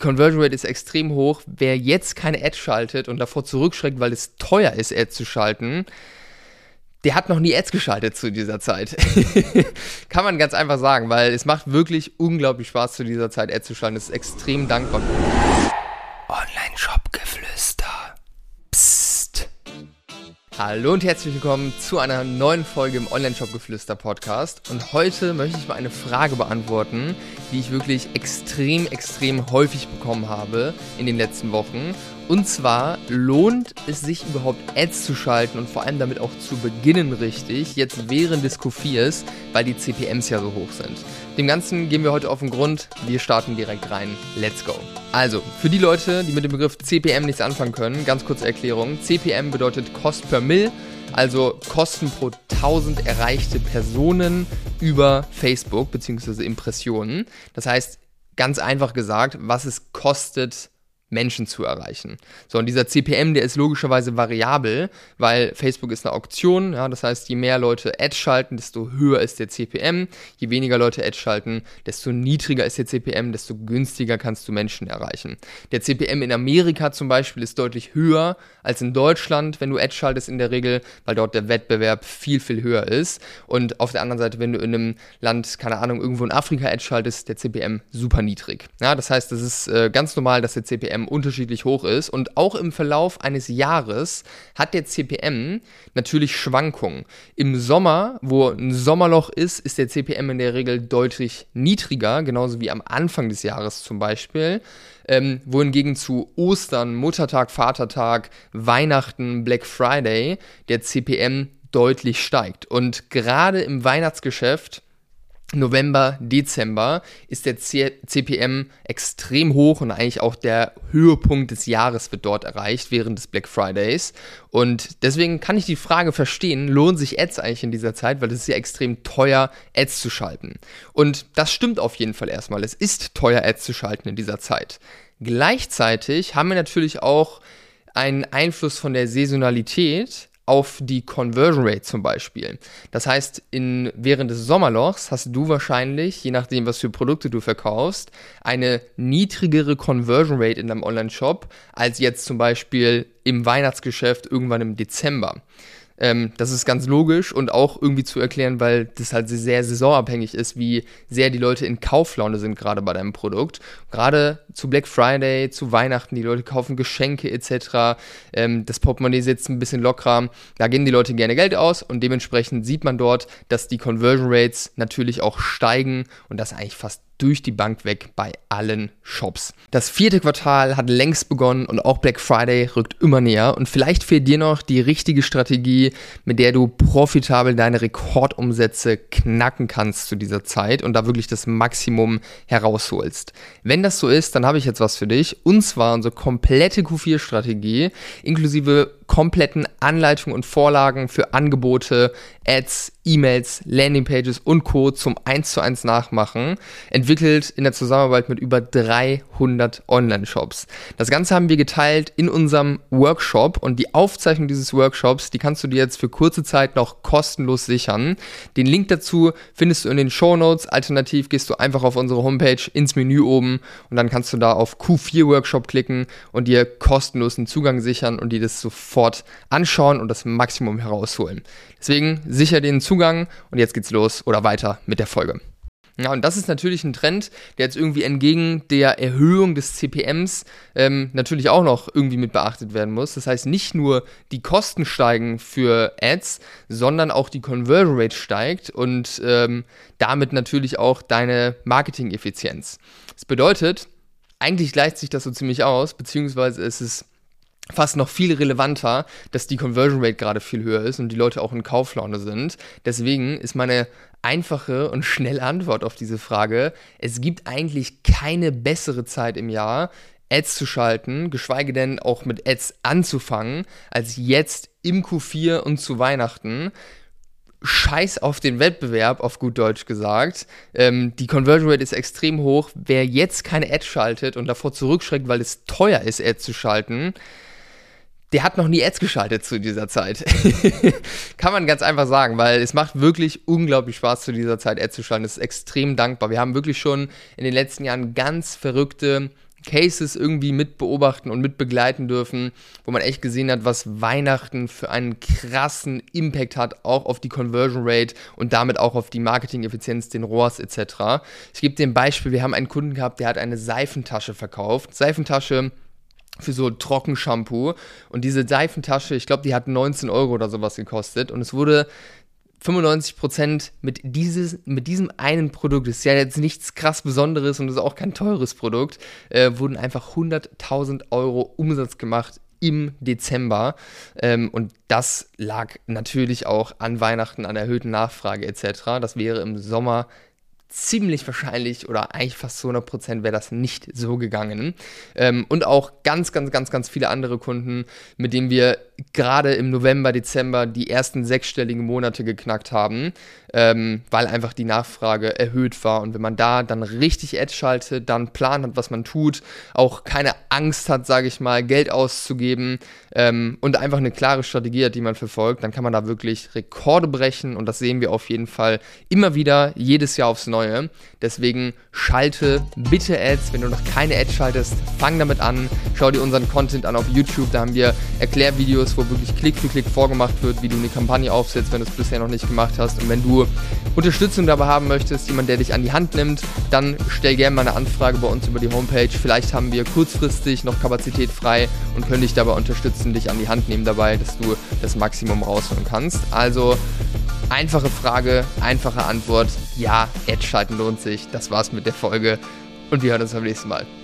Conversion Rate ist extrem hoch. Wer jetzt keine Ads schaltet und davor zurückschreckt, weil es teuer ist, Ads zu schalten, der hat noch nie Ads geschaltet zu dieser Zeit. Kann man ganz einfach sagen, weil es macht wirklich unglaublich Spaß, zu dieser Zeit Ads zu schalten. Das ist extrem dankbar. Online-Shop-Geflüster. Psst. Hallo und herzlich willkommen zu einer neuen Folge im Online-Shop-Geflüster-Podcast. Und heute möchte ich mal eine Frage beantworten, die ich wirklich extrem häufig bekommen habe in den letzten Wochen. Und zwar, lohnt es sich überhaupt Ads zu schalten und vor allem damit auch zu beginnen richtig, jetzt während des Q4s, weil die CPMs ja so hoch sind. Dem Ganzen gehen wir heute auf den Grund, wir starten direkt rein. Let's go! Also, für die Leute, die mit dem Begriff CPM nichts anfangen können, ganz kurze Erklärung. CPM bedeutet Cost per Mill, also Kosten pro 1000 erreichte Personen über Facebook bzw. Impressionen. Das heißt, ganz einfach gesagt, was es kostet, Menschen zu erreichen. So, und dieser CPM, der ist logischerweise variabel, weil Facebook ist eine Auktion, ja, das heißt, je mehr Leute Ads schalten, desto höher ist der CPM, je weniger Leute Ads schalten, desto niedriger ist der CPM, desto günstiger kannst du Menschen erreichen. Der CPM in Amerika zum Beispiel ist deutlich höher als in Deutschland, wenn du Ads schaltest in der Regel, weil dort der Wettbewerb viel höher ist. Und auf der anderen Seite, wenn du in einem Land, keine Ahnung, irgendwo in Afrika Ads schaltest, der CPM super niedrig. Ja, das heißt, das ist ganz normal, dass der CPM unterschiedlich hoch ist, und auch im Verlauf eines Jahres hat der CPM natürlich Schwankungen. Im Sommer, wo ein Sommerloch ist, ist der CPM in der Regel deutlich niedriger, genauso wie am Anfang des Jahres zum Beispiel, wohingegen zu Ostern, Muttertag, Vatertag, Weihnachten, Black Friday der CPM deutlich steigt. Und gerade im Weihnachtsgeschäft November, Dezember ist der CPM extrem hoch und eigentlich auch der Höhepunkt des Jahres wird dort erreicht während des Black Fridays. Und deswegen kann ich die Frage verstehen, lohnt sich Ads eigentlich in dieser Zeit, weil es ist ja extrem teuer, Ads zu schalten. Und das stimmt auf jeden Fall erstmal. Es ist teuer, Ads zu schalten in dieser Zeit. Gleichzeitig haben wir natürlich auch einen Einfluss von der Saisonalität auf die Conversion Rate zum Beispiel. Das heißt, während des Sommerlochs hast du wahrscheinlich, je nachdem, was für Produkte du verkaufst, eine niedrigere Conversion Rate in deinem Online-Shop als jetzt zum Beispiel im Weihnachtsgeschäft irgendwann im Dezember. Das ist ganz logisch und auch irgendwie zu erklären, weil das halt sehr saisonabhängig ist, wie sehr die Leute in Kauflaune sind gerade bei deinem Produkt. Gerade zu Black Friday, zu Weihnachten, die Leute kaufen Geschenke etc. Das Portemonnaie sitzt ein bisschen lockerer. Da geben die Leute gerne Geld aus und dementsprechend sieht man dort, dass die Conversion Rates natürlich auch steigen und das eigentlich fast durch die Bank weg bei allen Shops. Das 4. Quartal hat längst begonnen und auch Black Friday rückt immer näher, und vielleicht fehlt dir noch die richtige Strategie, mit der du profitabel deine Rekordumsätze knacken kannst zu dieser Zeit und da wirklich das Maximum herausholst. Wenn das so ist, dann habe ich jetzt was für dich, und zwar unsere komplette Q4-Strategie inklusive kompletten Anleitungen und Vorlagen für Angebote, Ads, E-Mails, Landingpages und Co. zum 1:1 Nachmachen, entwickelt in der Zusammenarbeit mit über 300 Online-Shops. Das Ganze haben wir geteilt in unserem Workshop, und die Aufzeichnung dieses Workshops, die kannst du dir jetzt für kurze Zeit noch kostenlos sichern. Den Link dazu findest du in den Shownotes, alternativ gehst du einfach auf unsere Homepage ins Menü oben und dann kannst du da auf Q4 Workshop klicken und dir kostenlosen Zugang sichern und dir das sofort anschauen und das Maximum herausholen. Deswegen sicher den Zugang und jetzt geht's los oder weiter mit der Folge. Ja, und das ist natürlich ein Trend, der jetzt irgendwie entgegen der Erhöhung des CPMs natürlich auch noch irgendwie mit beachtet werden muss. Das heißt, nicht nur die Kosten steigen für Ads, sondern auch die Conversion Rate steigt und damit natürlich auch deine Marketing-Effizienz. Das bedeutet, eigentlich gleicht sich das so ziemlich aus, beziehungsweise es ist fast noch viel relevanter, dass die Conversion Rate gerade viel höher ist und die Leute auch in Kauflaune sind. Deswegen ist meine einfache und schnelle Antwort auf diese Frage: Es gibt eigentlich keine bessere Zeit im Jahr, Ads zu schalten, geschweige denn auch mit Ads anzufangen, als jetzt im Q4 und zu Weihnachten. Scheiß auf den Wettbewerb, auf gut Deutsch gesagt. Die Conversion Rate ist extrem hoch. Wer jetzt keine Ads schaltet und davor zurückschreckt, weil es teuer ist, Ads zu schalten, der hat noch nie Ads geschaltet zu dieser Zeit. Kann man ganz einfach sagen, weil es macht wirklich unglaublich Spaß, zu dieser Zeit Ads zu schalten. Das ist extrem dankbar. Wir haben wirklich schon in den letzten Jahren ganz verrückte Cases irgendwie mit beobachten und mit begleiten dürfen, wo man echt gesehen hat, was Weihnachten für einen krassen Impact hat, auch auf die Conversion Rate und damit auch auf die Marketing-Effizienz, den ROAS etc. Ich gebe dir ein Beispiel, wir haben einen Kunden gehabt, der hat eine Seifentasche verkauft. Seifentasche für so Trockenshampoo, und diese Seifentasche, ich glaube, die hat 19 € oder sowas gekostet, und es wurde 95% mit diesem einen Produkt, das ist ja jetzt nichts krass Besonderes und das ist auch kein teures Produkt, wurden einfach 100.000 € Umsatz gemacht im Dezember, und das lag natürlich auch an Weihnachten, an erhöhten Nachfrage etc. Das wäre im Sommer ziemlich wahrscheinlich oder eigentlich fast zu 100% wäre das nicht so gegangen. Und auch ganz viele andere Kunden, mit denen wir gerade im November, Dezember die ersten 6-stelligen Monate geknackt haben, weil einfach die Nachfrage erhöht war. Und wenn man da dann richtig Ads schaltet, dann einen Plan hat, was man tut, auch keine Angst hat, sage ich mal, Geld auszugeben, und einfach eine klare Strategie hat, die man verfolgt, dann kann man da wirklich Rekorde brechen, und das sehen wir auf jeden Fall immer wieder, jedes Jahr aufs Neue. Deswegen schalte bitte Ads. Wenn du noch keine Ads schaltest, fang damit an. Schau dir unseren Content an auf YouTube. Da haben wir Erklärvideos, wo wirklich Klick für Klick vorgemacht wird, wie du eine Kampagne aufsetzt, wenn du es bisher noch nicht gemacht hast. Und wenn du Unterstützung dabei haben möchtest, jemand, der dich an die Hand nimmt, dann stell gerne mal eine Anfrage bei uns über die Homepage. Vielleicht haben wir kurzfristig noch Kapazität frei und können dich dabei unterstützen, dich an die Hand nehmen dabei, dass du das Maximum rausholen kannst. Also einfache Frage, einfache Antwort. Ja, Ads schalten lohnt sich. Das war's mit der Folge und wir hören uns beim nächsten Mal.